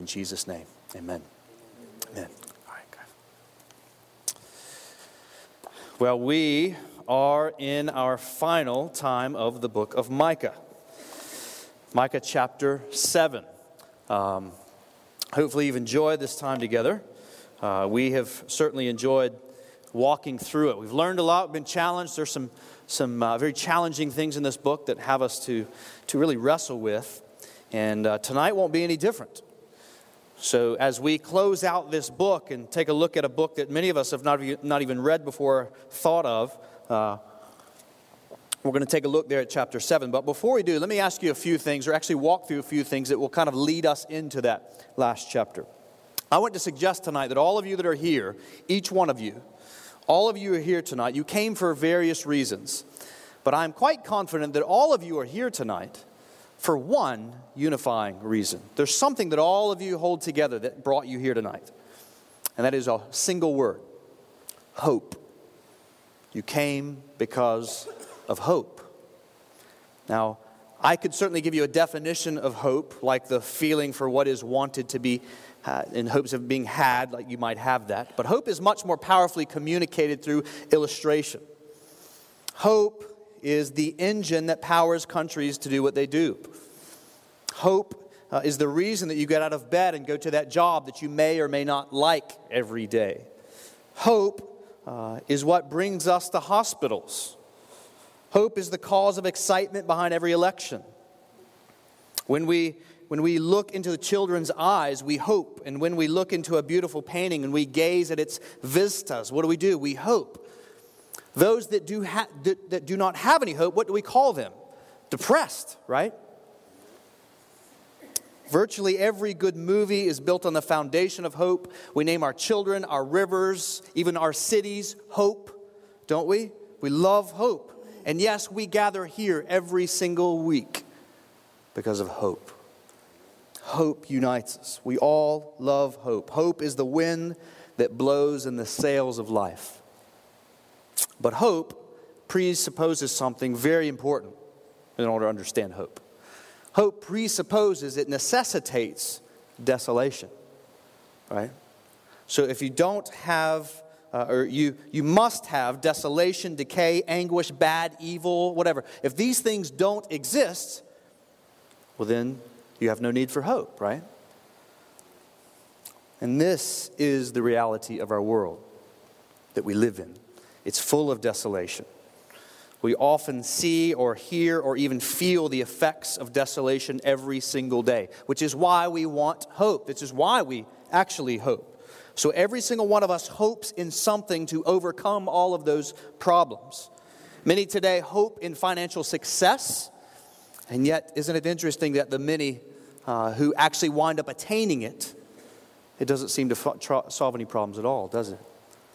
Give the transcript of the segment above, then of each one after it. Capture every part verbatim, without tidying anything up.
In Jesus' name, amen. Amen. All right, guys. Well, we are in our final time of the book of Micah. Micah chapter seven. Um, hopefully you've enjoyed this time together. Uh, we have certainly enjoyed walking through it. We've learned a lot, been challenged. There's some some uh, very challenging things in this book that have us to, to really wrestle with. And uh, tonight won't be any different. So as we close out this book and take a look at a book that many of us have not, not even read before, thought of, uh, we're going to take a look there at chapter seven. But before we do, let me ask you a few things, or actually walk through a few things that will kind of lead us into that last chapter. I want to suggest tonight that all of you that are here, each one of you, all of you are here tonight. You came for various reasons. But I'm quite confident that all of you are here tonight for one unifying reason. There's something that all of you hold together that brought you here tonight. And that is a single word. Hope. You came because of hope. Now, I could certainly give you a definition of hope, like the feeling for what is wanted to be uh, in hopes of being had, like you might have that. But hope is much more powerfully communicated through illustration. Hope is the engine that powers countries to do what they do. Hope uh, is the reason that you get out of bed and go to that job that you may or may not like every day. Hope uh, is what brings us to hospitals. Hope is the cause of excitement behind every election. When we when we look into the children's eyes, we hope. And when we look into a beautiful painting and we gaze at its vistas, what do we do? We hope. Those that do ha- that, that do not have any hope, what do we call them? Depressed, right? Virtually every good movie is built on the foundation of hope. We name our children, our rivers, even our cities, hope, don't we? We love hope. And yes, we gather here every single week because of hope. Hope unites us. We all love hope. Hope is the wind that blows in the sails of life. But hope presupposes something very important in order to understand hope. Hope presupposes, it necessitates desolation, right? So if you don't have, uh, or you, you must have desolation, decay, anguish, bad, evil, whatever. If these things don't exist, well then you have no need for hope, right? And this is the reality of our world that we live in. It's full of desolation. We often see or hear or even feel the effects of desolation every single day, which is why we want hope. This is why we actually hope. So every single one of us hopes in something to overcome all of those problems. Many today hope in financial success, and yet isn't it interesting that the many uh, who actually wind up attaining it, it doesn't seem to f- tr- solve any problems at all, does it?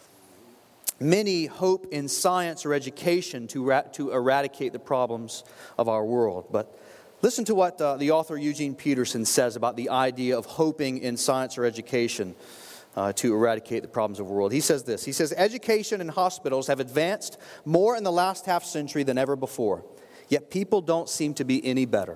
Many hope in science or education to, ra- to eradicate the problems of our world. But listen to what uh, the author Eugene Peterson says about the idea of hoping in science or education uh, to eradicate the problems of the world. He says this. He says, education and hospitals have advanced more in the last half century than ever before. Yet people don't seem to be any better.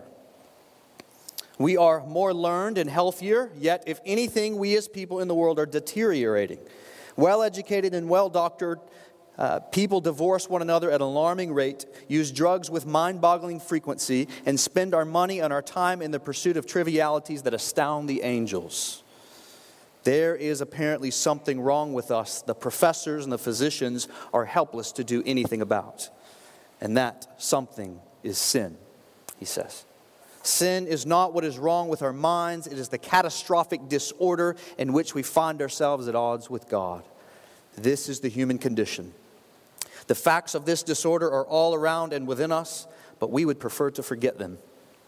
We are more learned and healthier. Yet if anything, we as people in the world are deteriorating. Well-educated and well-doctored uh, people divorce one another at an alarming rate, use drugs with mind-boggling frequency, and spend our money and our time in the pursuit of trivialities that astound the angels. There is apparently something wrong with us the professors and the physicians are helpless to do anything about. And that something is sin, he says. Sin is not what is wrong with our minds. It is the catastrophic disorder in which we find ourselves at odds with God. This is the human condition. The facts of this disorder are all around and within us, but we would prefer to forget them.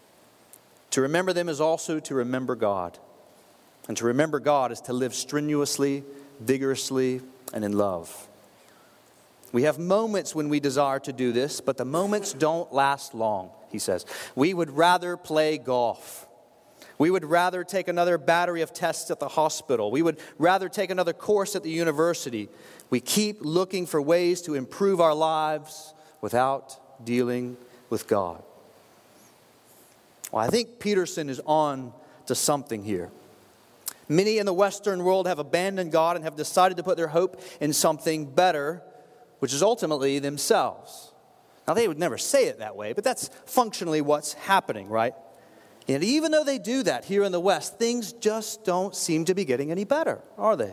To remember them is also to remember God. And to remember God is to live strenuously, vigorously, and in love. We have moments when we desire to do this, but the moments don't last long, he says. We would rather play golf. We would rather take another battery of tests at the hospital. We would rather take another course at the university. We keep looking for ways to improve our lives without dealing with God. Well, I think Peterson is on to something here. Many in the Western world have abandoned God and have decided to put their hope in something better, which is ultimately themselves. Now, they would never say it that way, but that's functionally what's happening, right? And even though they do that here in the West, things just don't seem to be getting any better, are they?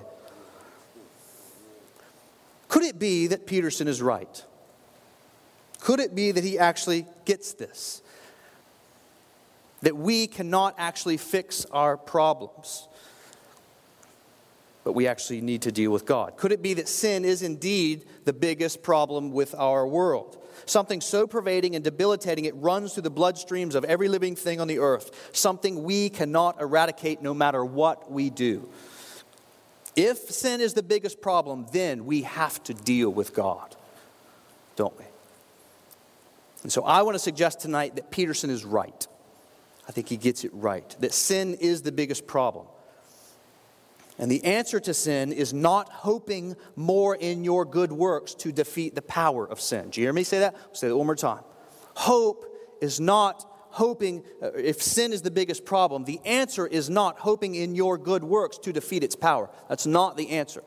Could it be that Peterson is right? Could it be that he actually gets this? That we cannot actually fix our problems, but we actually need to deal with God? Could it be that sin is indeed the biggest problem with our world? Something so pervading and debilitating it runs through the bloodstreams of every living thing on the earth. Something we cannot eradicate no matter what we do. If sin is the biggest problem, then we have to deal with God, don't we? And so I want to suggest tonight that Peterson is right. I think he gets it right. That sin is the biggest problem. And the answer to sin is not hoping more in your good works to defeat the power of sin. Do you hear me say that? I'll say that one more time. Hope is not hoping, uh, if sin is the biggest problem, the answer is not hoping in your good works to defeat its power. That's not the answer.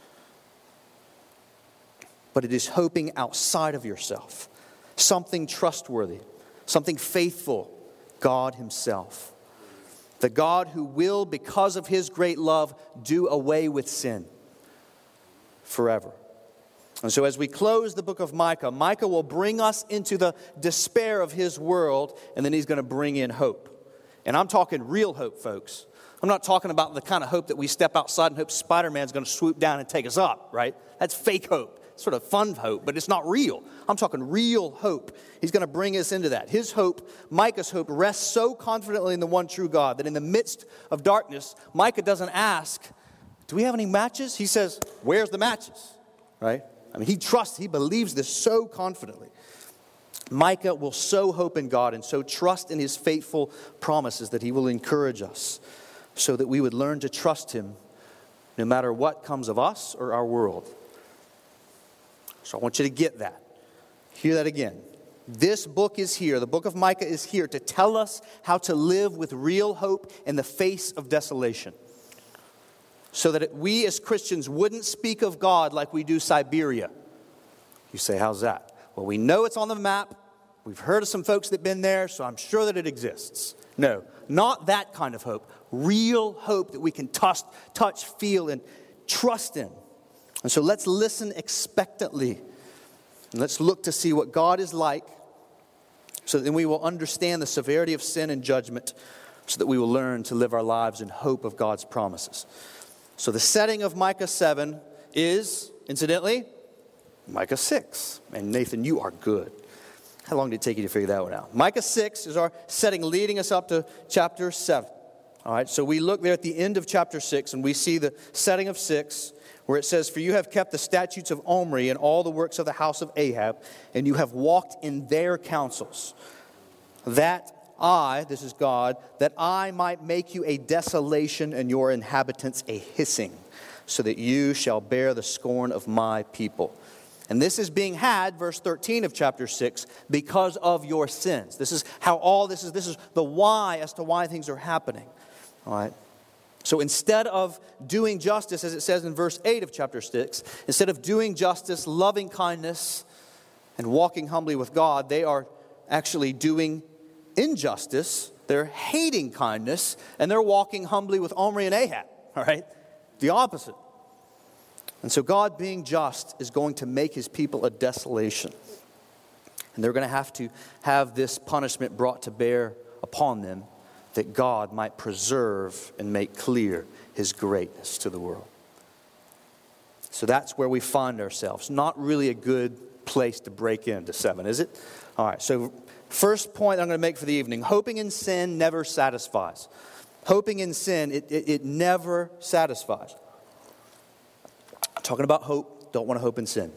But it is hoping outside of yourself. Something trustworthy, something faithful, God Himself. The God who will, because of His great love, do away with sin forever. And so as we close the book of Micah, Micah will bring us into the despair of his world, and then he's going to bring in hope. And I'm talking real hope, folks. I'm not talking about the kind of hope that we step outside and hope Spider-Man's going to swoop down and take us up, right? That's fake hope. Sort of fun hope, but it's not real. I'm talking real hope. He's going to bring us into that. His hope, Micah's hope, rests so confidently in the one true God that in the midst of darkness, Micah doesn't ask, do we have any matches? He says, where's the matches? Right? I mean, he trusts, he believes this so confidently. Micah will so hope in God and so trust in His faithful promises that he will encourage us so that we would learn to trust Him no matter what comes of us or our world. So I want you to get that. Hear that again. This book is here. The book of Micah is here to tell us how to live with real hope in the face of desolation. So that we as Christians wouldn't speak of God like we do Siberia. You say, how's that? Well, we know it's on the map. We've heard of some folks that have been there, so I'm sure that it exists. No, not that kind of hope. Real hope that we can touch, touch, feel, and trust in. And so let's listen expectantly. And let's look to see what God is like so that then we will understand the severity of sin and judgment so that we will learn to live our lives in hope of God's promises. So the setting of Micah seven is, incidentally, Micah six. And Nathan, you are good. How long did it take you to figure that one out? Micah six is our setting leading us up to chapter seven. All right, so we look there at the end of chapter six and we see the setting of six, where it says, for you have kept the statutes of Omri and all the works of the house of Ahab, and you have walked in their counsels, that I, this is God, that I might make you a desolation and your inhabitants a hissing, so that you shall bear the scorn of my people. And this is being had, verse thirteen of chapter six, because of your sins. This is how all this is, this is the why as to why things are happening. All right. So instead of doing justice, as it says in verse eight of chapter six, instead of doing justice, loving kindness, and walking humbly with God, they are actually doing injustice. They're hating kindness, and they're walking humbly with Omri and Ahab. All right? The opposite. And so God, being just, is going to make His people a desolation. And they're going to have to have this punishment brought to bear upon them, that God might preserve and make clear His greatness to the world. So that's where we find ourselves. Not really a good place to break into seven, is it? All right, so first point I'm going to make for the evening. Hoping in sin never satisfies. Hoping in sin, it, it, it never satisfies. Talking about hope, don't want to hope in sin.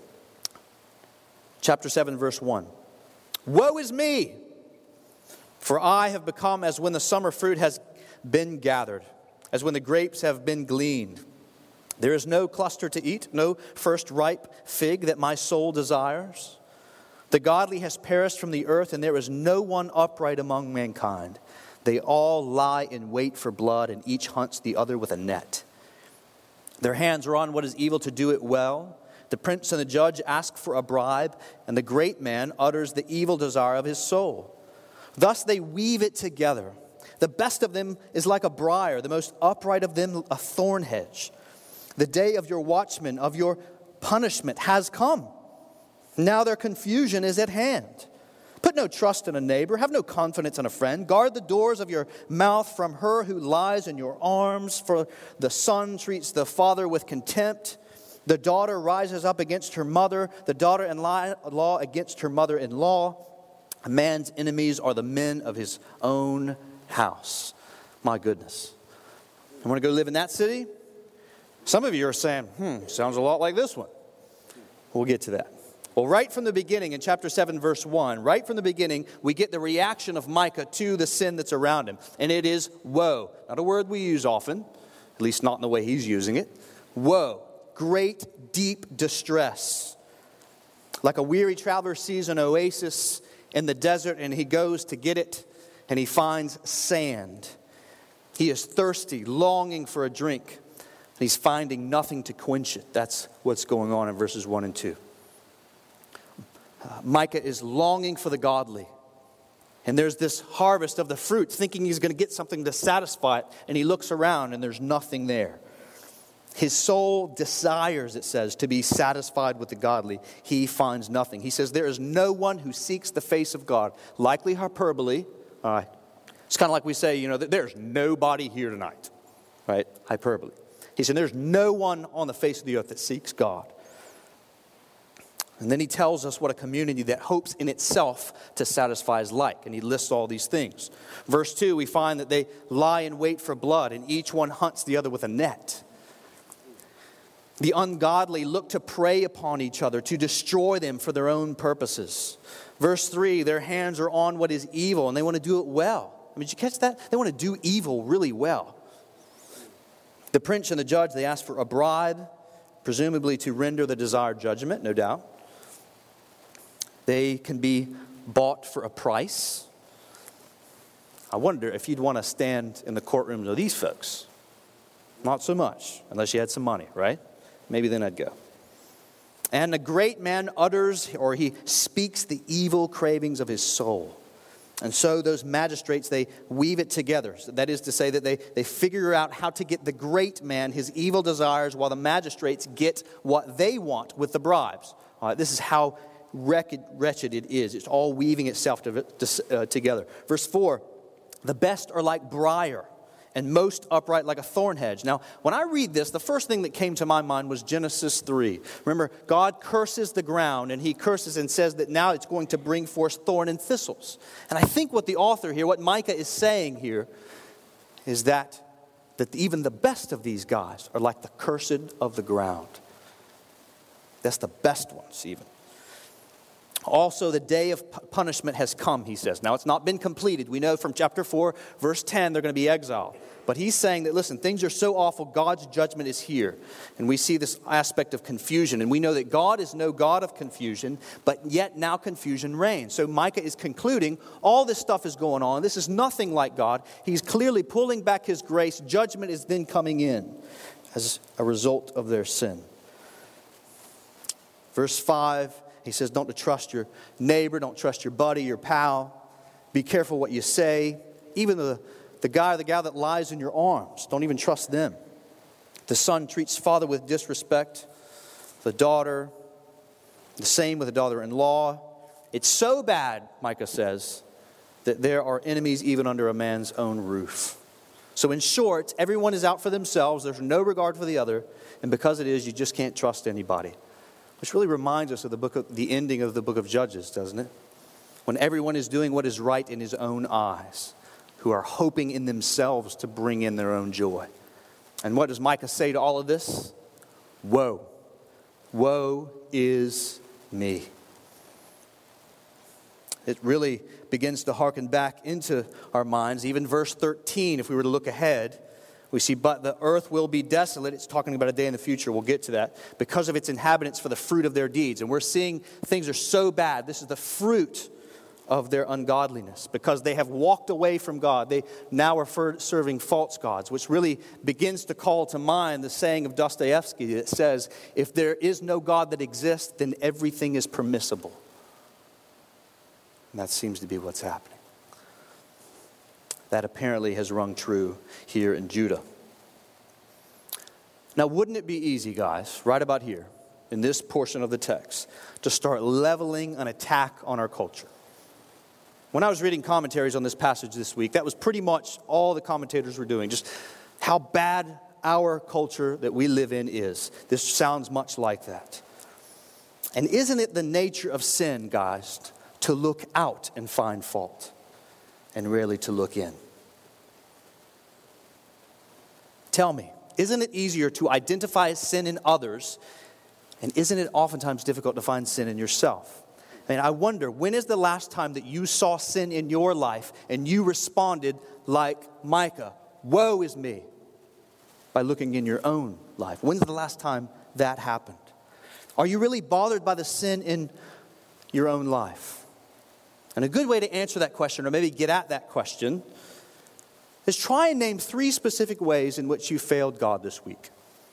Chapter seven, verse one. Woe is me! For I have become as when the summer fruit has been gathered, as when the grapes have been gleaned. There is no cluster to eat, no first ripe fig that my soul desires. The godly has perished from the earth, and there is no one upright among mankind. They all lie in wait for blood, and each hunts the other with a net. Their hands are on what is evil to do it well. The prince and the judge ask for a bribe, and the great man utters the evil desire of his soul. Thus they weave it together. The best of them is like a briar, the most upright of them a thorn hedge. The day of your watchmen, of your punishment, has come. Now their confusion is at hand. Put no trust in a neighbor. Have no confidence in a friend. Guard the doors of your mouth from her who lies in your arms. For the son treats the father with contempt. The daughter rises up against her mother. The daughter-in-law against her mother-in-law. A man's enemies are the men of his own house. My goodness. I want to go live in that city? Some of you are saying, hmm, sounds a lot like this one. We'll get to that. Well, right from the beginning, in chapter seven, verse one, right from the beginning, we get the reaction of Micah to the sin that's around him. And it is woe. Not a word we use often, at least not in the way he's using it. Woe. Great, deep distress. Like a weary traveler sees an oasis in the desert and he goes to get it and he finds sand. He is thirsty, longing for a drink. And he's finding nothing to quench it. That's what's going on in verses one and two. Uh, Micah is longing for the godly. And there's this harvest of the fruit, thinking he's going to get something to satisfy it. And he looks around and there's nothing there. His soul desires, it says, to be satisfied with the godly. He finds nothing. He says there is no one who seeks the face of God. Likely hyperbole. Uh, it's kind of like we say, you know, that there's nobody here tonight. Right? Hyperbole. He said there's no one on the face of the earth that seeks God. And then he tells us what a community that hopes in itself to satisfy is like. And he lists all these things. Verse two, we find that they lie in wait for blood, and each one hunts the other with a net. The ungodly look to prey upon each other, to destroy them for their own purposes. Verse three, their hands are on what is evil, and they want to do it well. I mean, did you catch that? They want to do evil really well. The prince and the judge, they ask for a bribe, presumably to render the desired judgment, no doubt. They can be bought for a price. I wonder if you'd want to stand in the courtrooms of these folks. Not so much, unless you had some money, right? Maybe then I'd go. And a great man utters, or he speaks the evil cravings of his soul. And so those magistrates, they weave it together. That is to say that they, they figure out how to get the great man his evil desires while the magistrates get what they want with the bribes. All right, this is how wretched, wretched it is. It's all weaving itself to, to, uh, together. Verse four, the best are like briar, and most upright like a thorn hedge. Now, when I read this, the first thing that came to my mind was Genesis three. Remember, God curses the ground, and he curses and says that now it's going to bring forth thorn and thistles. And I think what the author here, what Micah is saying here, is that, that even the best of these guys are like the cursed of the ground. That's the best ones, even. Also, the day of punishment has come, he says. Now, it's not been completed. We know from chapter four, verse ten, they're going to be exiled. But he's saying that, listen, things are so awful, God's judgment is here. And we see this aspect of confusion. And we know that God is no God of confusion, but yet now confusion reigns. So Micah is concluding all this stuff is going on. This is nothing like God. He's clearly pulling back his grace. Judgment is then coming in as a result of their sin. Verse five. He says, don't trust your neighbor, don't trust your buddy, your pal. Be careful what you say. Even the, the guy or the gal that lies in your arms, don't even trust them. The son treats father with disrespect. The daughter, the same with the daughter-in-law. It's so bad, Micah says, that there are enemies even under a man's own roof. So in short, everyone is out for themselves. There's no regard for the other. And because it is, you just can't trust anybody. Which really reminds us of the book of, the ending of the book of Judges, doesn't it? When everyone is doing what is right in his own eyes, who are hoping in themselves to bring in their own joy. And what does Micah say to all of this? Woe. Woe is me. It really begins to hearken back into our minds. Even verse thirteen, if we were to look ahead, we see, but the earth will be desolate. It's talking about a day in the future. We'll get to that. Because of its inhabitants for the fruit of their deeds. And we're seeing things are so bad. This is the fruit of their ungodliness, because they have walked away from God. They now are serving false gods, which really begins to call to mind the saying of Dostoevsky that says, if there is no God that exists, then everything is permissible. And that seems to be what's happening. That apparently has rung true here in Judah. Now, wouldn't it be easy, guys, right about here, in this portion of the text, to start leveling an attack on our culture? When I was reading commentaries on this passage this week, that was pretty much all the commentators were doing, just how bad our culture that we live in is. This sounds much like that. And isn't it the nature of sin, guys, to look out and find fault, and rarely to look in? Tell me, isn't it easier to identify sin in others, and isn't it oftentimes difficult to find sin in yourself? And I wonder, when is the last time that you saw sin in your life and you responded like Micah, woe is me, by looking in your own life? When's the last time that happened? Are you really bothered by the sin in your own life? And a good way to answer that question, or maybe get at that question, is try and name three specific ways in which you failed God this week.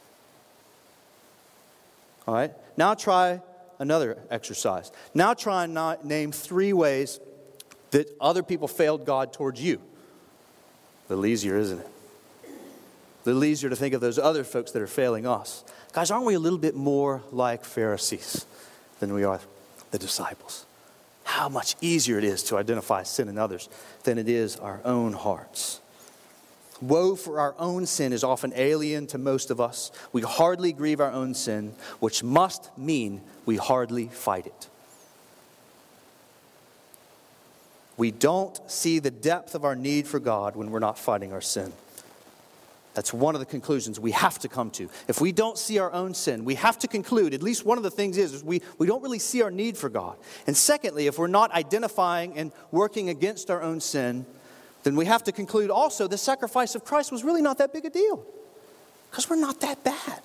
All right? Now try another exercise. Now try and not name three ways that other people failed God towards you. A little easier, isn't it? A little easier to think of those other folks that are failing us. Guys, aren't we a little bit more like Pharisees than we are the disciples? How much easier it is to identify sin in others than it is our own hearts. Woe for our own sin is often alien to most of us. We hardly grieve our own sin, which must mean we hardly fight it. We don't see the depth of our need for God when we're not fighting our sin. That's one of the conclusions we have to come to. If we don't see our own sin, we have to conclude, at least one of the things is, is we, we don't really see our need for God. And secondly, if we're not identifying and working against our own sin, then we have to conclude also the sacrifice of Christ was really not that big a deal. Because we're not that bad.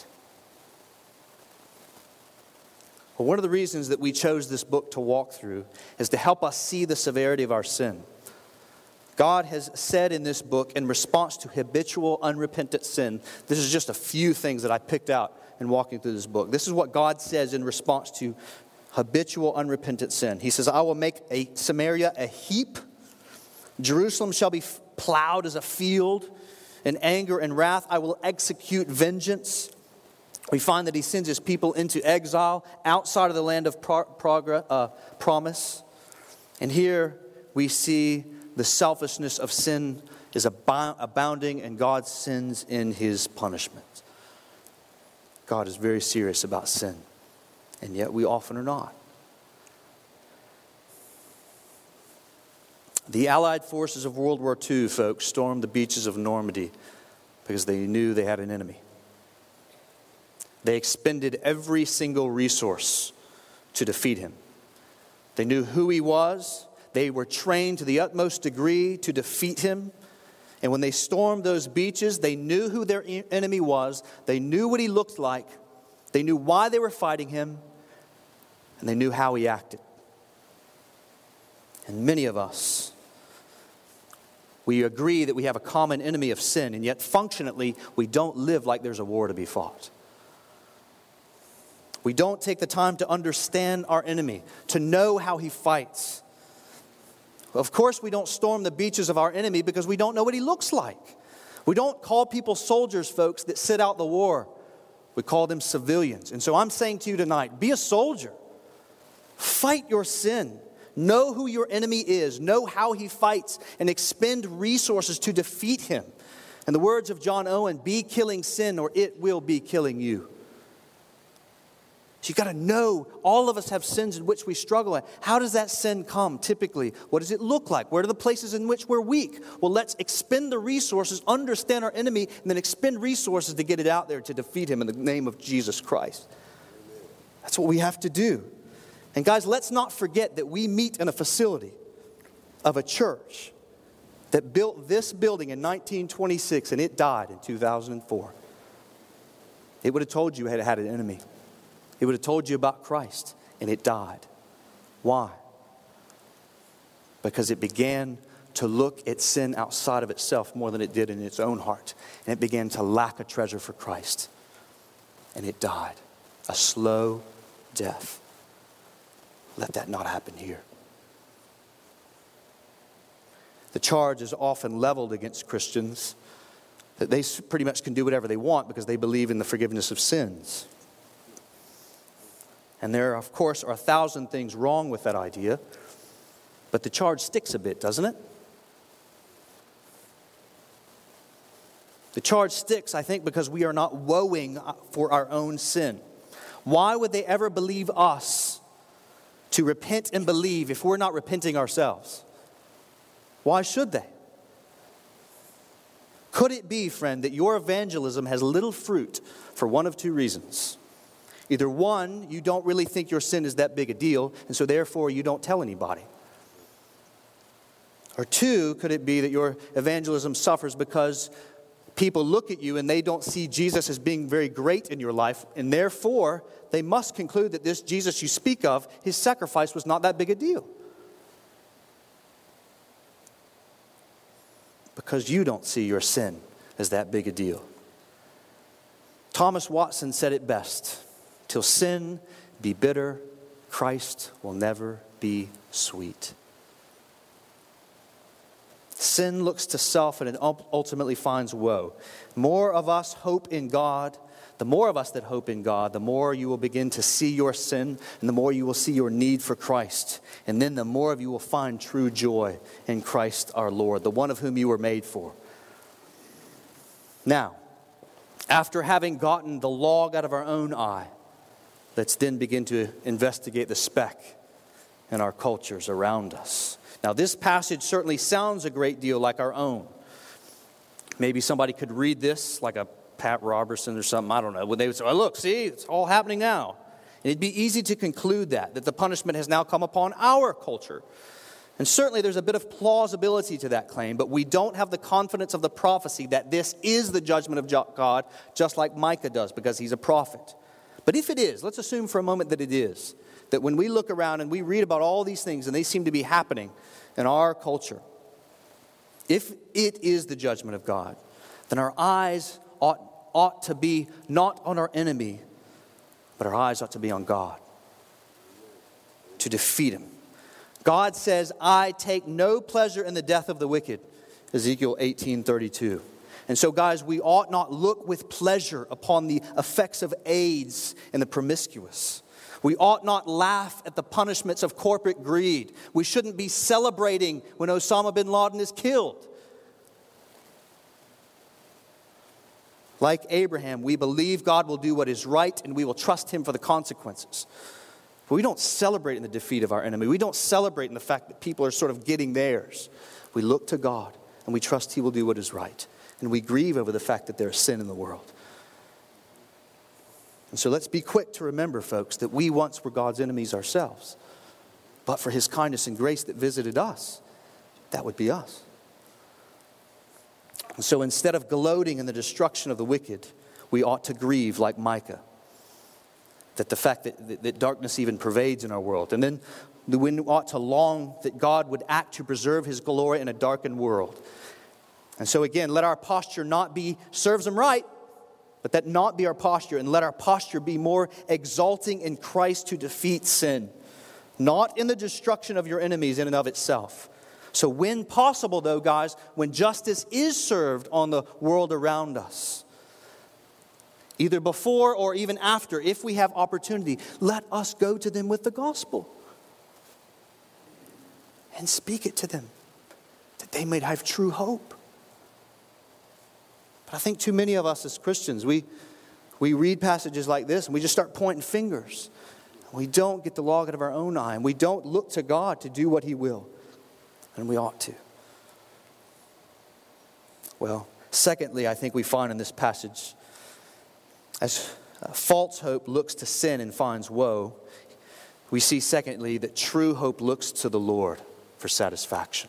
Well, one of the reasons that we chose this book to walk through is to help us see the severity of our sin. God has said in this book, in response to habitual, unrepentant sin, this is just a few things that I picked out in walking through this book. This is what God says in response to habitual, unrepentant sin. He says, I will make a Samaria a heap. Jerusalem shall be plowed as a field. In anger and wrath, I will execute vengeance. We find that he sends his people into exile outside of the land of pro- progress, uh, promise. And here we see the selfishness of sin is ab- abounding, and God sends in his punishment. God is very serious about sin, and yet we often are not. The Allied forces of World War Two, folks, stormed the beaches of Normandy because they knew they had an enemy. They expended every single resource to defeat him. They knew who he was. They were trained to the utmost degree to defeat him. And when they stormed those beaches, they knew who their enemy was. They knew what he looked like. They knew why they were fighting him. And they knew how he acted. And many of us, we agree that we have a common enemy of sin, and yet functionally, we don't live like there's a war to be fought. We don't take the time to understand our enemy, to know how he fights. Of course, we don't storm the beaches of our enemy because we don't know what he looks like. We don't call people soldiers, folks, that sit out the war. We call them civilians. And so I'm saying to you tonight, be a soldier. Fight your sin. Know who your enemy is. Know how he fights and expend resources to defeat him. In the words of John Owen, be killing sin or it will be killing you. So you've got to know all of us have sins in which we struggle at. How does that sin come typically? What does it look like? Where are the places in which we're weak? Well, let's expend the resources, understand our enemy, and then expend resources to get it out there to defeat him in the name of Jesus Christ. That's what we have to do. And guys, let's not forget that we meet in a facility of a church that built this building in nineteen twenty-six, and it died in two thousand four. It would have told you it had had an enemy. It would have told you about Christ, and it died. Why? because it began to look at sin outside of itself more than it did in its own heart. And it began to lack a treasure for Christ. And it died. A slow death. Let that not happen here. The charge is often leveled against Christians that they pretty much can do whatever they want because they believe in the forgiveness of sins. And there, of course, are a thousand things wrong with that idea, but the charge sticks a bit, doesn't it? The charge sticks, I think, because we are not woeing for our own sin. Why would they ever believe us to repent and believe if we're not repenting ourselves? Why should they? Could it be, friend, that your evangelism has little fruit for one of two reasons? Either one, you don't really think your sin is that big a deal, and so therefore you don't tell anybody. Or two, could it be that your evangelism suffers because people look at you and they don't see Jesus as being very great in your life, and therefore they must conclude that this Jesus you speak of, his sacrifice was not that big a deal. Because you don't see your sin as that big a deal. Thomas Watson said it best. Till sin be bitter, Christ will never be sweet. Sin looks to self and it ultimately finds woe. More of us hope in God. The more of us that hope in God, the more you will begin to see your sin and the more you will see your need for Christ. And then the more of you will find true joy in Christ our Lord, the one of whom you were made for. Now, after having gotten the log out of our own eye, let's then begin to investigate the speck in our cultures around us. Now, this passage certainly sounds a great deal like our own. Maybe somebody could read this like a Pat Robertson or something, I don't know. When they would say, oh, look, see, it's all happening now. And it'd be easy to conclude that, that the punishment has now come upon our culture. And certainly there's a bit of plausibility to that claim, but we don't have the confidence of the prophecy that this is the judgment of God, just like Micah does, because he's a prophet. But if it is, let's assume for a moment that it is, that when we look around and we read about all these things and they seem to be happening in our culture, if it is the judgment of God, then our eyes ought, ought to be not on our enemy, but our eyes ought to be on God, to defeat him. God says, I take no pleasure in the death of the wicked, Ezekiel eighteen thirty-two. And so, guys, we ought not look with pleasure upon the effects of AIDS and the promiscuous. We ought not laugh at the punishments of corporate greed. We shouldn't be celebrating when Osama bin Laden is killed. Like Abraham, we believe God will do what is right and we will trust him for the consequences. But we don't celebrate in the defeat of our enemy. We don't celebrate in the fact that people are sort of getting theirs. We look to God and we trust he will do what is right. And we grieve over the fact that there is sin in the world. And so let's be quick to remember, folks, that we once were God's enemies ourselves. But for his kindness and grace that visited us, that would be us. And so instead of gloating in the destruction of the wicked, we ought to grieve like Micah. That the fact that, that, that darkness even pervades in our world. And then we ought to long that God would act to preserve his glory in a darkened world. And so again, let our posture not be, serves him right, but that not be our posture. And let our posture be more exalting in Christ to defeat sin. Not in the destruction of your enemies in and of itself. So when possible, though, guys, when justice is served on the world around us, either before or even after, if we have opportunity, let us go to them with the gospel and speak it to them, that they may have true hope. But I think too many of us as Christians, we, we read passages like this and we just start pointing fingers. We don't get the log out of our own eye, and we don't look to God to do what he will. And we ought to. Well, secondly, I think we find in this passage, as false hope looks to sin and finds woe, we see secondly that true hope looks to the Lord for satisfaction.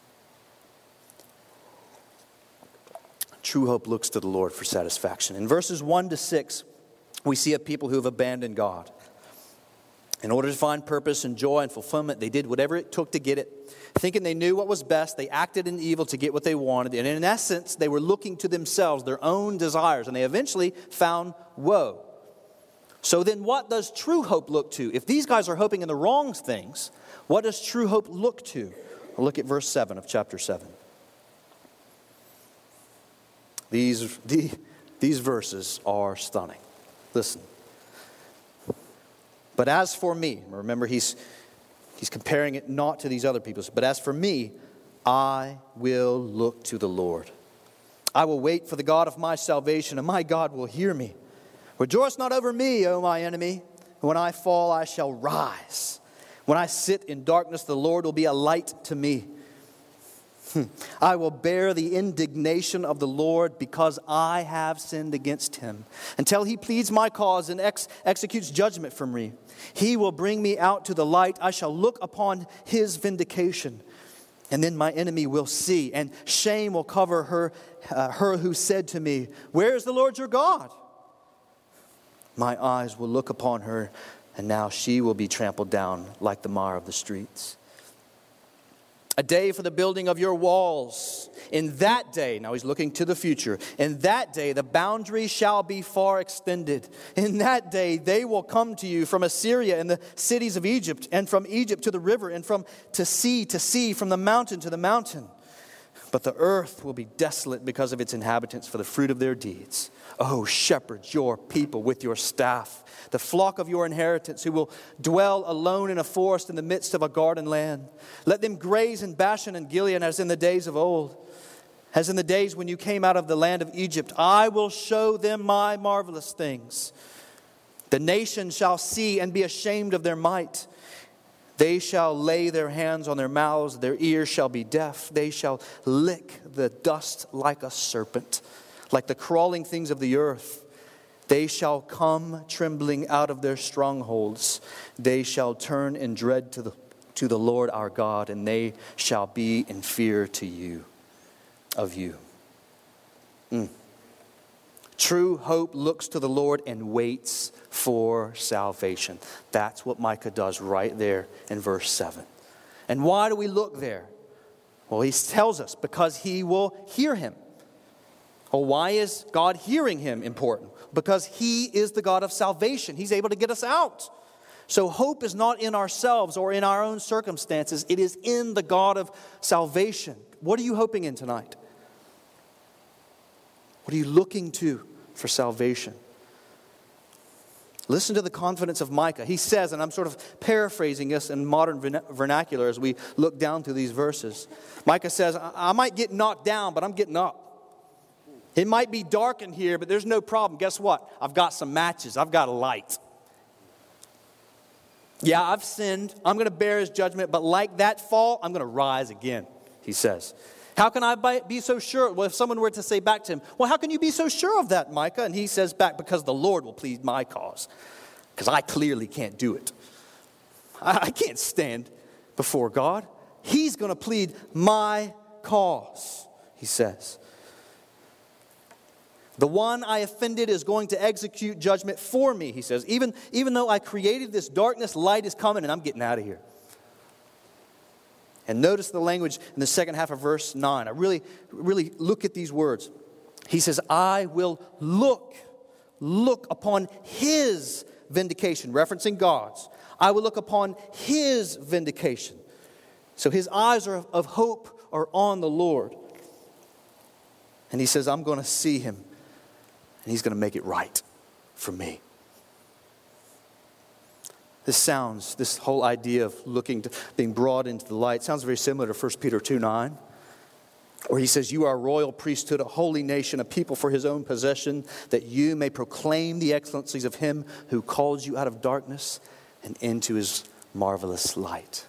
True hope looks to the Lord for satisfaction. In verses one to six, we see a people who have abandoned God. In order to find purpose and joy and fulfillment, they did whatever it took to get it. Thinking they knew what was best, they acted in evil to get what they wanted. And in essence, they were looking to themselves, their own desires, and they eventually found woe. So then what does true hope look to? If these guys are hoping in the wrong things, what does true hope look to? Well, look at verse seven of chapter seven. These, the, these verses are stunning. Listen. But as for me, remember he's, he's comparing it not to these other people. But as for me, I will look to the Lord. I will wait for the God of my salvation, and my God will hear me. Rejoice not over me, O my enemy. When I fall, I shall rise. When I sit in darkness, the Lord will be a light to me. I will bear the indignation of the Lord because I have sinned against him, until he pleads my cause and ex- executes judgment for me. He will bring me out to the light. I shall look upon his vindication. And then my enemy will see, and shame will cover her, uh, her who said to me, where is the Lord your God? My eyes will look upon her, and now she will be trampled down like the mire of the streets. A day for the building of your walls. In that day, now he's looking to the future. In that day, the boundary shall be far extended. In that day, they will come to you from Assyria and the cities of Egypt, and from Egypt to the river, and from to sea to sea, from the mountain to the mountain. But the earth will be desolate because of its inhabitants, for the fruit of their deeds. Oh, shepherd your people with your staff, the flock of your inheritance, who will dwell alone in a forest in the midst of a garden land. Let them graze in Bashan and Gilead as in the days of old, as in the days when you came out of the land of Egypt. I will show them my marvelous things. The nations shall see and be ashamed of their might. They shall lay their hands on their mouths, their ears shall be deaf. They shall lick the dust like a serpent, like the crawling things of the earth. They shall come trembling out of their strongholds. They shall turn in dread to the, to the Lord our God, and they shall be in fear to you, of you. Mm. True hope looks to the Lord and waits for salvation. That's what Micah does right there in verse seven. And why do we look there? Well, he tells us because he will hear him. Well, why is God hearing him important? Because he is the God of salvation. He's able to get us out. So hope is not in ourselves or in our own circumstances. It is in the God of salvation. What are you hoping in tonight? What are you looking to for salvation? Listen to the confidence of Micah. He says, and I'm sort of paraphrasing this in modern vernacular as we look down through these verses. Micah says, I might get knocked down, but I'm getting up. It might be dark in here, but there's no problem. Guess what? I've got some matches. I've got a light. Yeah, I've sinned. I'm going to bear his judgment, but like that fall, I'm going to rise again, he says. How can I be so sure? Well, if someone were to say back to him, well, how can you be so sure of that, Micah? And he says back, because the Lord will plead my cause. Because I clearly can't do it. I can't stand before God. He's going to plead my cause, he says. The one I offended is going to execute judgment for me, he says. Even, even though I created this darkness, light is coming and I'm getting out of here. And notice the language in the second half of verse nine. I really, really look at these words. He says, I will look, look upon his vindication, referencing God's. I will look upon his vindication. So his eyes are of, of hope are on the Lord. And he says, I'm going to see him. And he's going to make it right for me. This sounds, this whole idea of looking to being brought into the light sounds very similar to First Peter two nine, where he says, you are a royal priesthood, a holy nation, a people for his own possession, that you may proclaim the excellencies of him who called you out of darkness and into his marvelous light.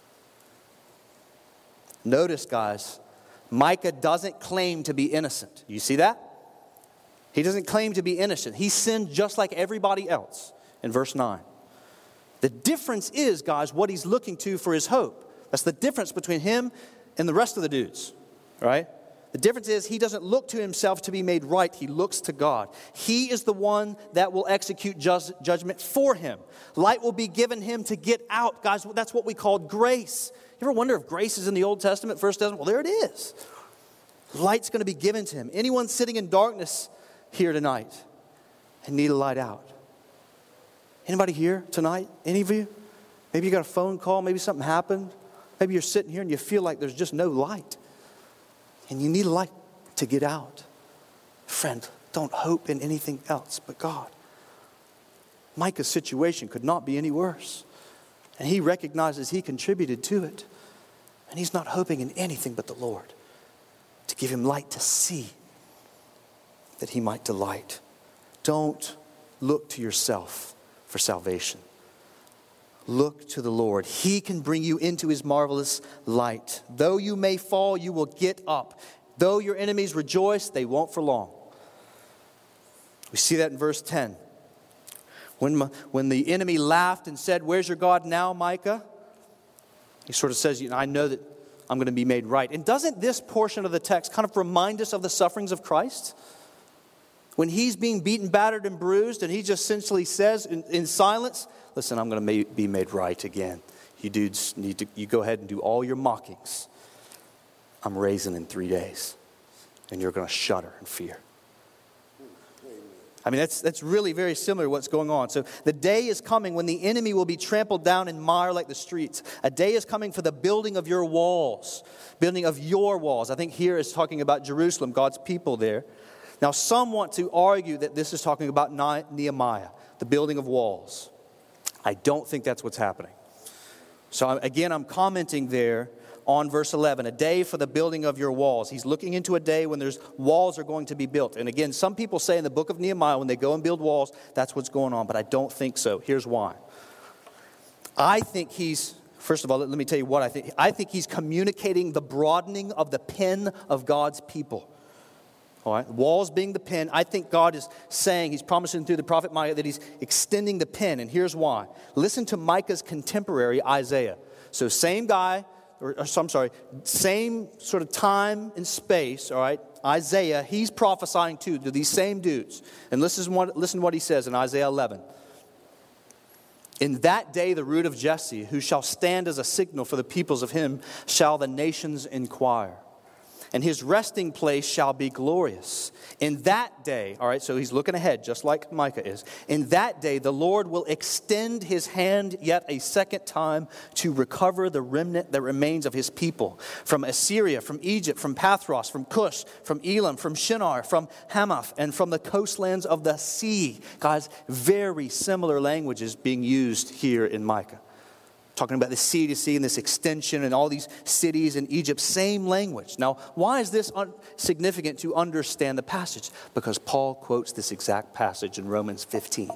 Notice, guys, Micah doesn't claim to be innocent. You see that? He doesn't claim to be innocent. He sinned just like everybody else in verse nine. The difference is, guys, what he's looking to for his hope. That's the difference between him and the rest of the dudes, right? The difference is he doesn't look to himself to be made right. He looks to God. He is the one that will execute just judgment for him. Light will be given him to get out. Guys, that's what we call grace. You ever wonder if grace is in the Old Testament, First Testament? Well, there it is. Light's going to be given to him. Anyone sitting in darkness here tonight and need a light out? Anybody here tonight? Any of you? Maybe you got a phone call. Maybe something happened. Maybe you're sitting here and you feel like there's just no light. And you need a light to get out. Friend, don't hope in anything else but God. Micah's situation could not be any worse. And he recognizes he contributed to it. And he's not hoping in anything but the Lord to give him light to see that he might delight. Don't look to yourself for salvation. Look to the Lord. He can bring you into his marvelous light. Though you may fall, you will get up. Though your enemies rejoice, they won't for long. We see that in verse ten. When, when the enemy laughed and said, "Where's your God now, Micah?" He sort of says, you know, I know that I'm going to be made right. And doesn't this portion of the text kind of remind us of the sufferings of Christ? When he's being beaten, battered, and bruised, and he just essentially says in, in silence, listen, I'm going to be made right again. You dudes need to, you go ahead and do all your mockings. I'm raising in three days. And you're going to shudder in fear. I mean, that's that's really very similar to what's going on. So the day is coming when the enemy will be trampled down in mire like the streets. A day is coming for the building of your walls. Building of your walls. I think here is talking about Jerusalem, God's people there. Now, some want to argue that this is talking about Nehemiah, the building of walls. I don't think that's what's happening. So again, I'm commenting there on verse eleven, a day for the building of your walls. He's looking into a day when there's walls are going to be built. And again, some people say in the book of Nehemiah, when they go and build walls, that's what's going on. But I don't think so. Here's why. I think he's, first of all, let me tell you what I think. I think he's communicating the broadening of the pen of God's people. All right, walls being the pen, I think God is saying, he's promising through the prophet Micah that he's extending the pen, and here's why. Listen to Micah's contemporary, Isaiah. So same guy, or, or I'm sorry, same sort of time and space, all right, Isaiah, he's prophesying too to these same dudes. And listen to what, listen to what he says in Isaiah eleven. In that day the root of Jesse, who shall stand as a signal for the peoples of him, shall the nations inquire. And his resting place shall be glorious. In that day, all right, so he's looking ahead just like Micah is. In that day, the Lord will extend his hand yet a second time to recover the remnant that remains of his people. From Assyria, from Egypt, from Pathros, from Cush, from Elam, from Shinar, from Hamath, and from the coastlands of the sea. Guys, very similar languages being used here in Micah. Talking about the sea to sea and this extension and all these cities in Egypt, same language. Now, why is this un- significant to understand the passage? Because Paul quotes this exact passage in Romans fifteen.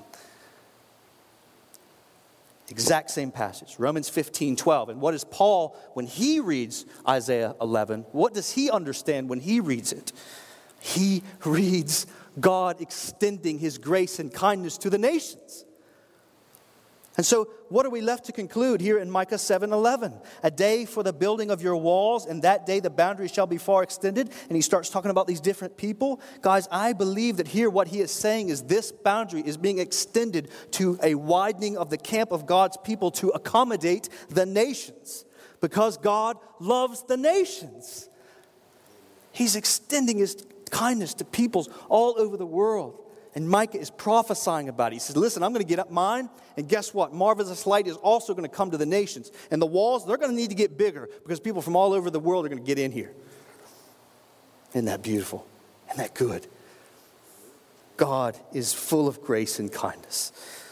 Exact same passage, Romans fifteen, twelve. And what is Paul, when he reads Isaiah eleven, what does he understand when he reads it? He reads God extending his grace and kindness to the nations. And so what are we left to conclude here in Micah seven eleven? A day for the building of your walls, and that day the boundary shall be far extended. And he starts talking about these different people. Guys, I believe that here what he is saying is this boundary is being extended to a widening of the camp of God's people to accommodate the nations. Because God loves the nations. He's extending his kindness to peoples all over the world. And Micah is prophesying about it. He says, listen, I'm going to get up mine. And guess what? Marvelous light is also going to come to the nations. And the walls, they're going to need to get bigger because people from all over the world are going to get in here. Isn't that beautiful? Isn't that good? God is full of grace and kindness.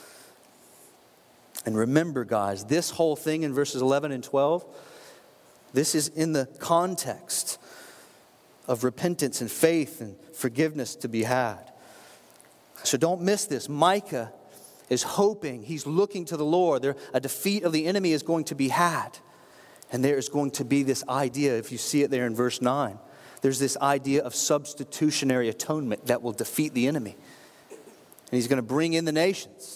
And remember, guys, this whole thing in verses eleven and twelve, this is in the context of repentance and faith and forgiveness to be had. So don't miss this. Micah is hoping, he's looking to the Lord. There, a defeat of the enemy is going to be had. And there is going to be this idea, if you see it there in verse nine, there's this idea of substitutionary atonement that will defeat the enemy. And he's going to bring in the nations.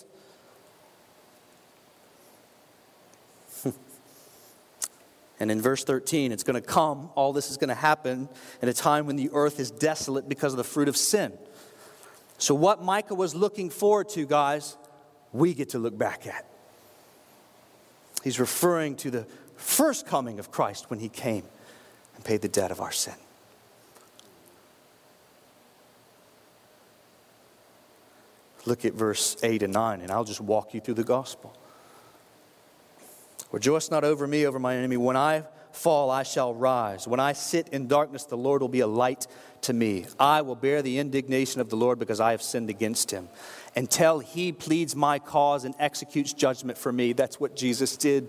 And in verse thirteen, it's going to come, all this is going to happen at a time when the earth is desolate because of the fruit of sin. So what Micah was looking forward to, guys, we get to look back at. He's referring to the first coming of Christ when he came and paid the debt of our sin. Look at verse eight and nine, and I'll just walk you through the gospel. Rejoice not over me, over my enemy. When I fall, I shall rise. When I sit in darkness, the Lord will be a light to me. I will bear the indignation of the Lord because I have sinned against him. Until he pleads my cause and executes judgment for me. That's what Jesus did.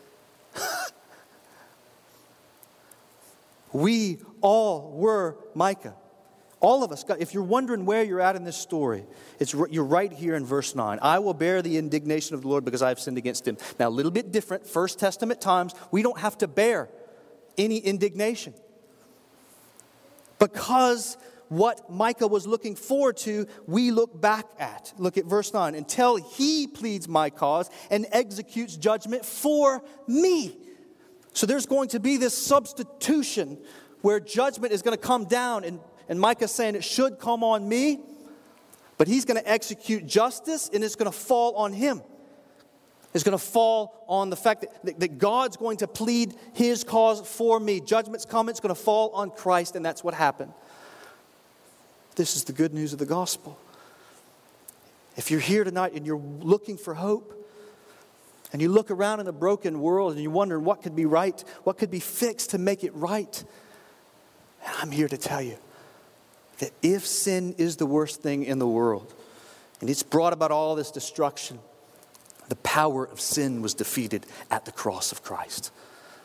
We all were Micah. All of us. If you're wondering where you're at in this story, it's you're right here in verse nine. I will bear the indignation of the Lord because I have sinned against him. Now, a little bit different. First Testament times, we don't have to bear any indignation. Because what Micah was looking forward to, we look back at. Look at verse nine. Until he pleads my cause and executes judgment for me. So there's going to be this substitution where judgment is going to come down, and And Micah's saying it should come on me, but he's going to execute justice, and it's going to fall on him. It's going to fall on the fact that, that God's going to plead his cause for me. Judgment's coming, it's going to fall on Christ, and that's what happened. This is the good news of the gospel. If you're here tonight and you're looking for hope, and you look around in a broken world and you're wondering what could be right, what could be fixed to make it right, and I'm here to tell you that if sin is the worst thing in the world, and it's brought about all this destruction, the power of sin was defeated at the cross of Christ.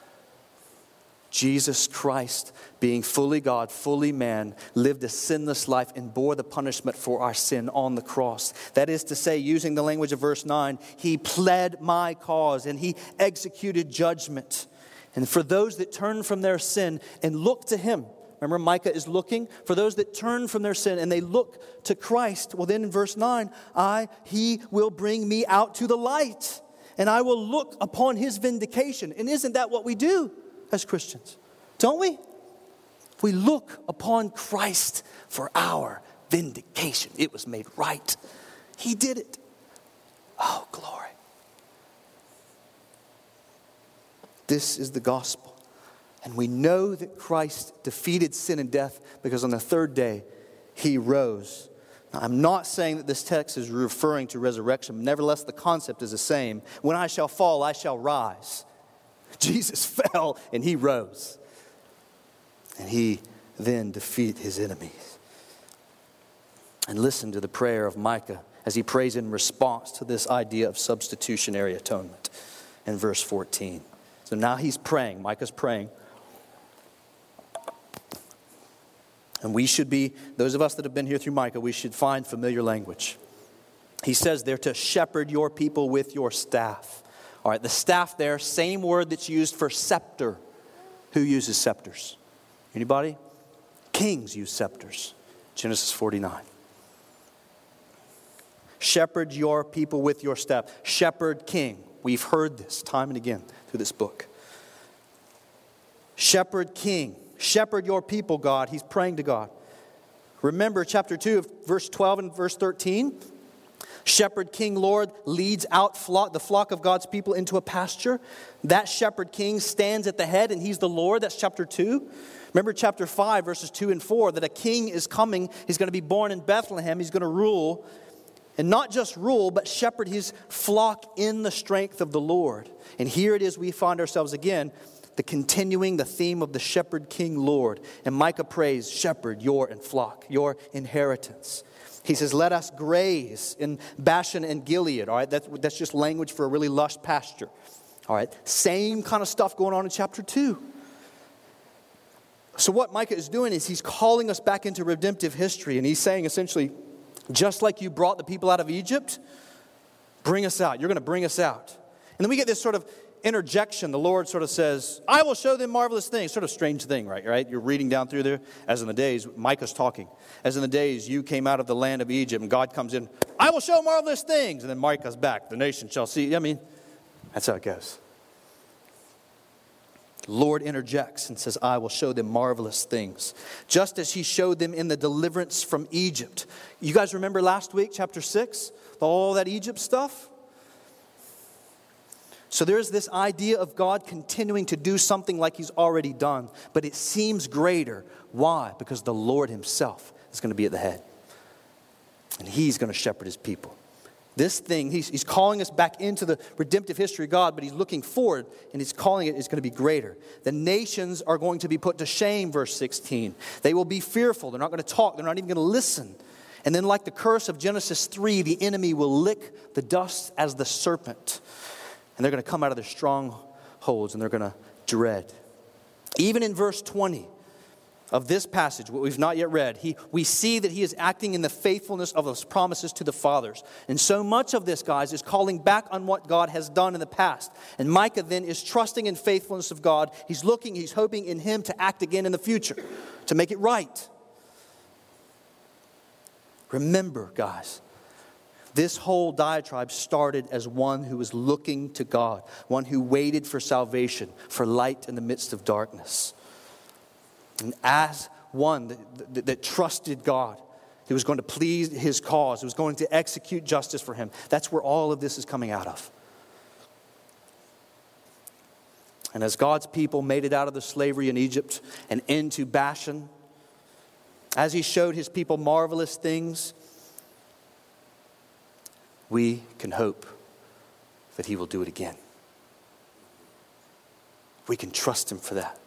Jesus Christ, being fully God, fully man, lived a sinless life and bore the punishment for our sin on the cross. That is to say, using the language of verse nine, he pled my cause and he executed judgment. And for those that turn from their sin and look to him, remember, Micah is looking for those that turn from their sin and they look to Christ. Well, then in verse nine, I, he will bring me out to the light, and I will look upon his vindication. And isn't that what we do as Christians? Don't we? We look upon Christ for our vindication. It was made right. He did it. Oh, glory. This is the gospel. And we know that Christ defeated sin and death because on the third day, he rose. Now, I'm not saying that this text is referring to resurrection. Nevertheless, the concept is the same. When I shall fall, I shall rise. Jesus fell and he rose. And he then defeated his enemies. And listen to the prayer of Micah as he prays in response to this idea of substitutionary atonement in verse fourteen. So now he's praying. Micah's praying. And we should be, those of us that have been here through Micah, we should find familiar language. He says there to shepherd your people with your staff. All right, the staff there, same word that's used for scepter. Who uses scepters? Anybody? Kings use scepters. Genesis forty-nine. Shepherd your people with your staff. Shepherd king. We've heard this time and again through this book. Shepherd king. Shepherd your people, God. He's praying to God. Remember chapter two of verse twelve and verse thirteen. Shepherd king Lord leads out flock, the flock of God's people into a pasture. That shepherd king stands at the head and he's the Lord. That's chapter two. Remember chapter five verses two and four that a king is coming. He's going to be born in Bethlehem. He's going to rule. And not just rule, but shepherd his flock in the strength of the Lord. And here it is we find ourselves again, the continuing the theme of the shepherd king Lord. And Micah prays, shepherd your and flock, your inheritance. He says, let us graze in Bashan and Gilead. All right, that's, that's just language for a really lush pasture. All right, same kind of stuff going on in chapter two. So what Micah is doing is he's calling us back into redemptive history. And he's saying essentially, just like you brought the people out of Egypt, bring us out. You're going to bring us out. And then we get this sort of interjection. The Lord sort of says, I will show them marvelous things. Sort of strange thing, right? Right? You're reading down through there. As in the days, Micah's talking. As in the days you came out of the land of Egypt, and God comes in, I will show marvelous things. And then Micah's back. The nation shall see. I mean, that's how it goes. The Lord interjects and says, I will show them marvelous things. Just as he showed them in the deliverance from Egypt. You guys remember last week, chapter six? All that Egypt stuff? So there's this idea of God continuing to do something like he's already done. But it seems greater. Why? Because the Lord himself is going to be at the head. And he's going to shepherd his people. This thing, he's, he's calling us back into the redemptive history of God, but he's looking forward, and he's calling it is going to be greater. The nations are going to be put to shame, verse sixteen. They will be fearful. They're not going to talk. They're not even going to listen. And then like the curse of Genesis three, the enemy will lick the dust as the serpent. And they're going to come out of their strongholds, and they're going to dread. Even in verse twenty of this passage, what we've not yet read, he, we see that he is acting in the faithfulness of his promises to the fathers. And so much of this, guys, is calling back on what God has done in the past. And Micah then is trusting in faithfulness of God. He's looking, he's hoping in him to act again in the future, to make it right. Remember, guys, this whole diatribe started as one who was looking to God, one who waited for salvation, for light in the midst of darkness. And as one that, that, that trusted God, he was going to please his cause, he was going to execute justice for him. That's where all of this is coming out of. And as God's people made it out of the slavery in Egypt and into Bashan, as he showed his people marvelous things, we can hope that he will do it again. We can trust him for that.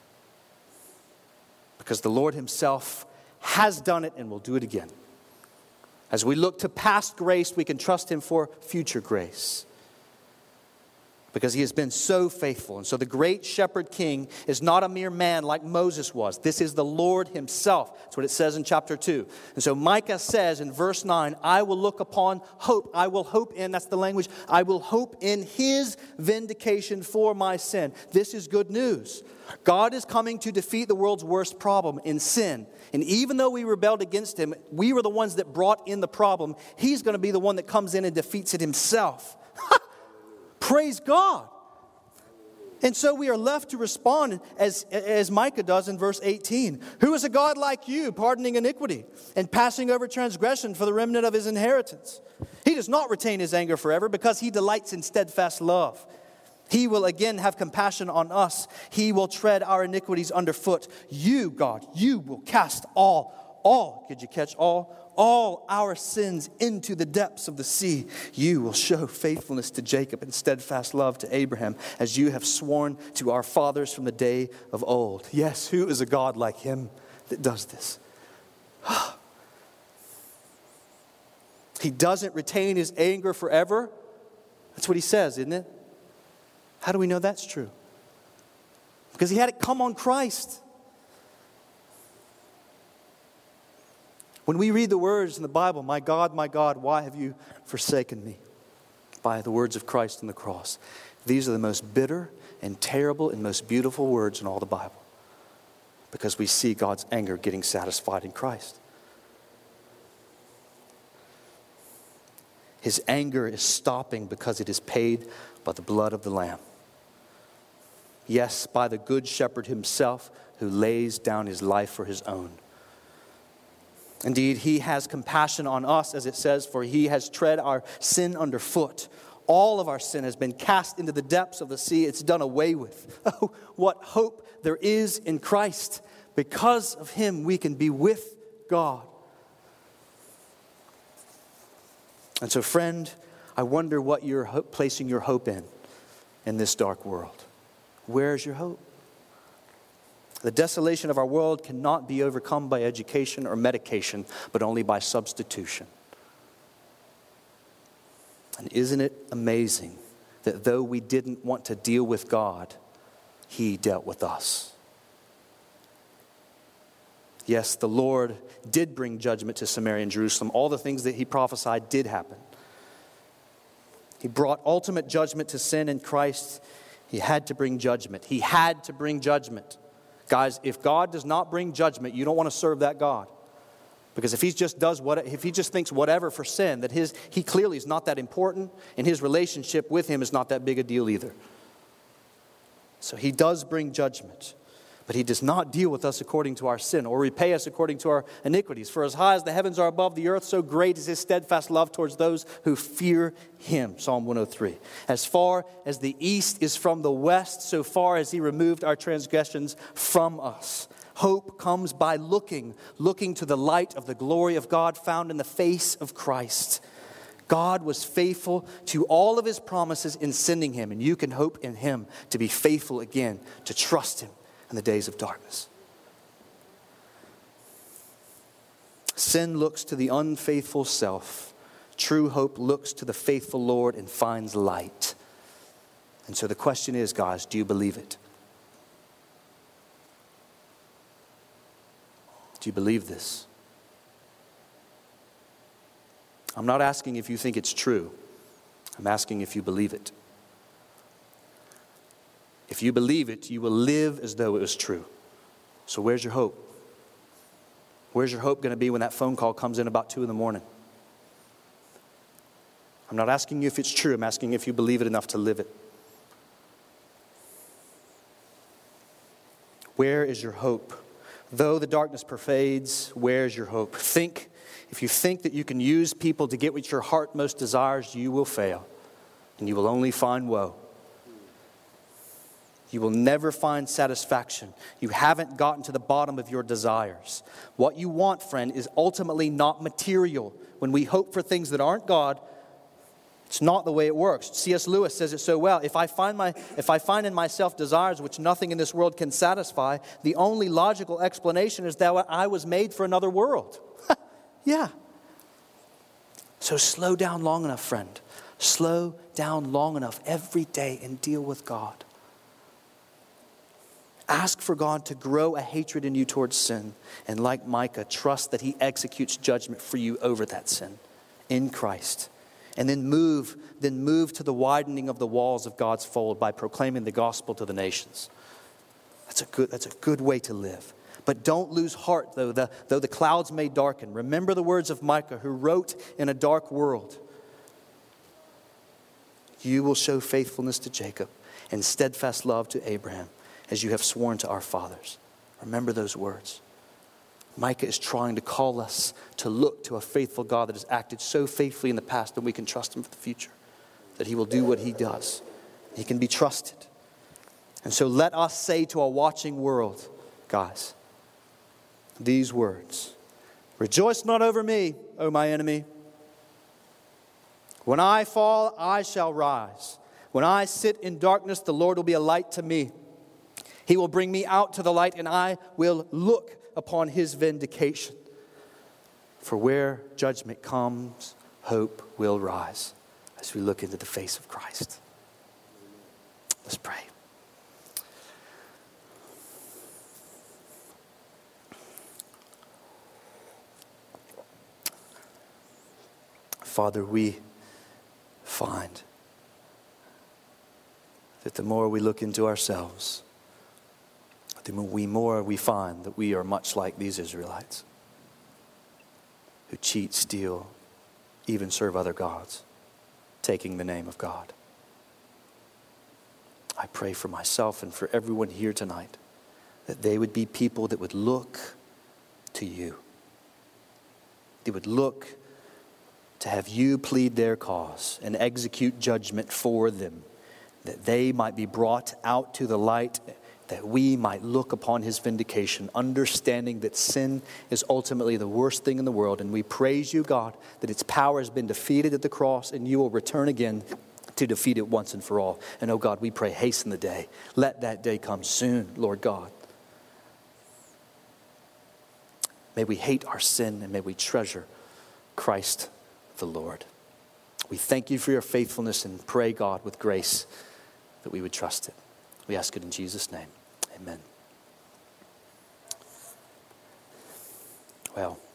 Because the Lord himself has done it and will do it again. As we look to past grace, we can trust him for future grace. Because he has been so faithful. And so the great shepherd king is not a mere man like Moses was. This is the Lord himself. That's what it says in chapter two. And so Micah says in verse nine, I will look upon hope. I will hope in, that's the language, I will hope in his vindication for my sin. This is good news. God is coming to defeat the world's worst problem in sin. And even though we rebelled against him, we were the ones that brought in the problem. He's going to be the one that comes in and defeats it himself. Praise God. And so we are left to respond as, as Micah does in verse eighteen. Who is a God like you, pardoning iniquity and passing over transgression for the remnant of his inheritance? He does not retain his anger forever because he delights in steadfast love. He will again have compassion on us. He will tread our iniquities underfoot. You, God, you will cast all, all, did you catch all? All our sins into the depths of the sea. You will show faithfulness to Jacob and steadfast love to Abraham, as you have sworn to our fathers from the day of old. Yes, who is a God like him that does this? He doesn't retain his anger forever. That's what he says, isn't it? How do we know that's true? Because he had it come on Christ. When we read the words in the Bible, my God, my God, why have you forsaken me? By the words of Christ on the cross. These are the most bitter and terrible and most beautiful words in all the Bible. Because we see God's anger getting satisfied in Christ. His anger is stopping because it is paid by the blood of the Lamb. Yes, by the good shepherd himself who lays down his life for his own. Indeed, he has compassion on us, as it says, for he has tread our sin underfoot. All of our sin has been cast into the depths of the sea. It's done away with. Oh, what hope there is in Christ. Because of him, we can be with God. And so, friend, I wonder what you're placing your hope in, in this dark world. Where's your hope? The desolation of our world cannot be overcome by education or medication, but only by substitution. And isn't it amazing that though we didn't want to deal with God, he dealt with us? Yes, the Lord did bring judgment to Samaria and Jerusalem. All the things that he prophesied did happen. He brought ultimate judgment to sin in Christ. He had to bring judgment. He had to bring judgment. Guys, if God does not bring judgment, you don't want to serve that God. Because if he just does what, if he just thinks whatever for sin, that his he clearly is not that important, and his relationship with him is not that big a deal either. So he does bring judgment, but he does not deal with us according to our sin or repay us according to our iniquities. For as high as the heavens are above the earth, so great is his steadfast love towards those who fear him. Psalm one oh three. As far as the east is from the west, so far as he removed our transgressions from us. Hope comes by looking, looking to the light of the glory of God found in the face of Christ. God was faithful to all of his promises in sending him, and you can hope in him to be faithful again, to trust him in the days of darkness. Sin looks to the unfaithful self. True hope looks to the faithful Lord and finds light. And so the question is, guys, do you believe it? Do you believe this? I'm not asking if you think it's true. I'm asking if you believe it. If you believe it, you will live as though it was true. So where's your hope? Where's your hope going to be when that phone call comes in about two in the morning? I'm not asking you if it's true. I'm asking if you believe it enough to live it. Where is your hope? Though the darkness pervades, where's your hope? Think. If you think that you can use people to get what your heart most desires, you will fail. And you will only find woe. You will never find satisfaction. You haven't gotten to the bottom of your desires. What you want, friend, is ultimately not material. When we hope for things that aren't God, it's not the way it works. C S Lewis says it so well. If I find my, if I find in myself desires which nothing in this world can satisfy, the only logical explanation is that I was made for another world. Yeah. So slow down long enough, friend. Slow down long enough every day and deal with God. Ask for God to grow a hatred in you towards sin. And like Micah, trust that he executes judgment for you over that sin in Christ. And then move, then move to the widening of the walls of God's fold by proclaiming the gospel to the nations. That's a good, that's a good way to live. But don't lose heart, though the, though the clouds may darken. Remember the words of Micah, who wrote in a dark world. You will show faithfulness to Jacob and steadfast love to Abraham, as you have sworn to our fathers. Remember those words. Micah is trying to call us to look to a faithful God that has acted so faithfully in the past that we can trust him for the future. That he will do what he does. He can be trusted. And so let us say to a watching world, guys, these words. Rejoice not over me, O my enemy. When I fall, I shall rise. When I sit in darkness, the Lord will be a light to me. He will bring me out to the light, and I will look upon his vindication. For where judgment comes, hope will rise as we look into the face of Christ. Let's pray. Father, we find that the more we look into ourselves, the more we find that we are much like these Israelites who cheat, steal, even serve other gods, taking the name of God. I pray for myself and for everyone here tonight that they would be people that would look to you. They would look to have you plead their cause and execute judgment for them, that they might be brought out to the light, that we might look upon his vindication, understanding that sin is ultimately the worst thing in the world. And we praise you, God, that its power has been defeated at the cross, and you will return again to defeat it once and for all. And oh God, we pray, hasten the day. Let that day come soon, Lord God. May we hate our sin, and may we treasure Christ the Lord. We thank you for your faithfulness and pray, God, with grace that we would trust it. We ask it in Jesus' name. Amen. Well.